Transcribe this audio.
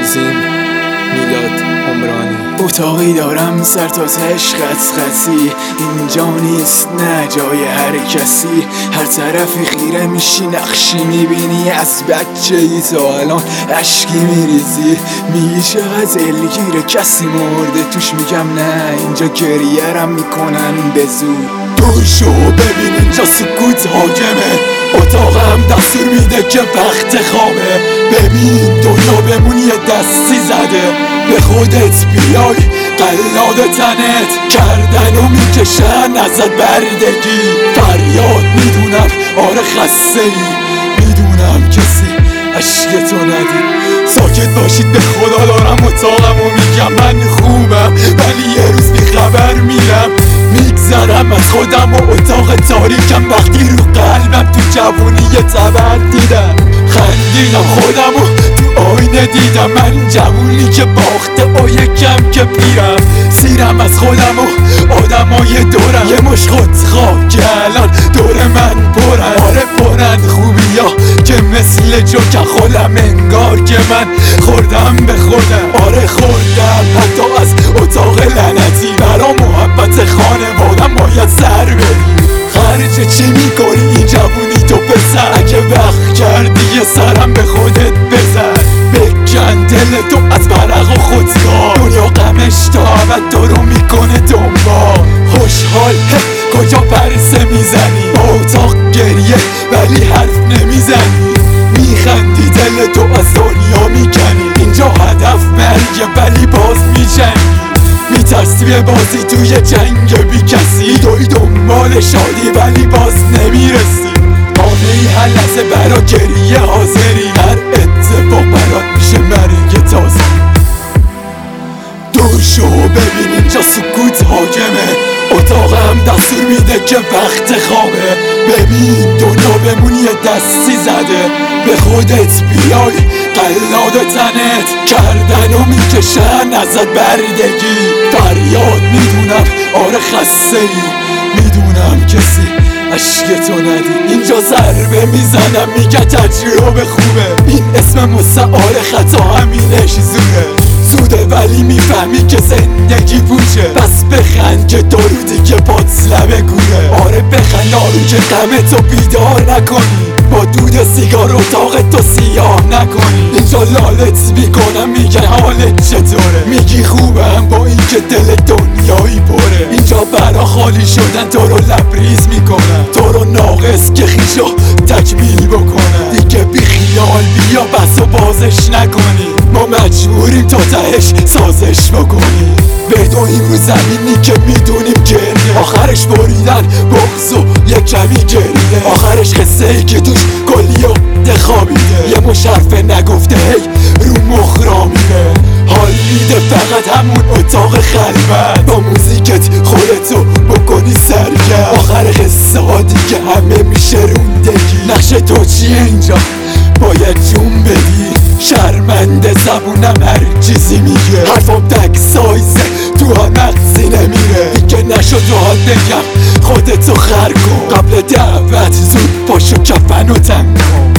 عظیم میلاد عمرانی. اتاقی دارم سر تا تهش خطی، اینجا نیست نه جای هر کسی. هر طرفی خیره میشی نقشی میبینی، از بچه ای تا الان عشقی میریزی. میگی چقدر دلگیره کسی مرده توش، میگم نه اینجا گریه‌رم میکنن به زور. دور شو ببین اینجا سکوت حاکمه، اتاقم دستور میده که وقت خوابه. ببین دنیا بمون یه دستی زده، به خودت بیای قلاد تنت کردن و میکشن ازت بردگی. فریاد میدونم آره خسته ای، میدونم کسی عشق تو ندید. ساکت باشید به خدا دارم اتاقم و میگم من خوبم، ولی یه روز بیخبر میرم میگذرم از خودم و اتاق تاریکم. وقتی رو قلبم تو جوونی یه تبر دیدم، خندیدم خودم و تو آینه دیدم. من جوونی که باخته و یکم که پیرم، سیرم از خودم و آدمای دورم. یه مش خودخواه که الان دور من پرن، آره پرن خوبی ها که مثل جوکن خودم. انگار که من خوردم به خودم، آره خوردم حتی از اتاق لعنتی. برا محبت خانوادم باید سر بدی. خرج چی میکنی این جوونی تو پسر؟ اگه وقت کردی یه سرم به خودت بزن، بکن دل تو از برق و خودکار. دنیا غمش تا ابد تو رو میکنه دنبال. خوشحال کجا پرسه میزنی، با اتاق گریه ولی حرف نمیزنی. میخندی دل تو از دنیا میکنی، اینجا هدف مرگه ولی باز میجنگی. میترسی به بازی توی جنگ بی کسی، دوی دنبال شادی ولی باز نمیرسی. قانعی هر لحظه برا گریه حاضری، هر اتفاق برات میشه مرگ تازه. دور شو ببین اینجا سکوت حاکمه، اتاقم دستور میده که وقت خوابه. ببین دنیا بمونی یه دستی زده، به خودت بیای قلاد تنت کردن و میکشن ازت بردگی. فریاد میدونم آره خسته ای، میدونم کسی عشق تو ندید. اینجا ضربه میزنم میگه تجربه خوبه، این اسم مستعار خطا همینش زوده ولی میفهمی که زندگی پوچه. پس بخند که دارو دیگه پات لبه گوره، آره بخند آرو که غم تو بیدار نکنی. با دود سیگار اتاق تو سیاه نکنی. اینجا لالت میکنم میگن حالت چطوره، میگی خوبم با این که دل دنیایی پره. اینجا برا خالی شدن تو رو لبریز میکنن، تو رو ناقص که خیشو تکمیل بکنن. دیگه بی خیال بیا بس و بازش نکنی، ما مجبوریم تا تهش سازش بکنیم. بدویم رو زمینی که میدونیم گریه، آخرش بریدن بغض و یک کمی گریه. آخرش قصه ای که توش کلی و دخابیده، یه مشرفه نگفته هی رو مخ میره. حال میده فقط همون اتاق خلوت، با موزیکت خودتو بکنی سرگرم. آخر قصه ها دیگه همه میشه روندگی. نقش تو چیه اینجا باید جون بدی، شرمنده زبونم هر چیزی میگه. حرفم تک سایزه تو ها مغزی نمیره. دیگه نشد راحت بگم خودتو خر کن، قبل دعوت زود پاشو کفن و تن کن.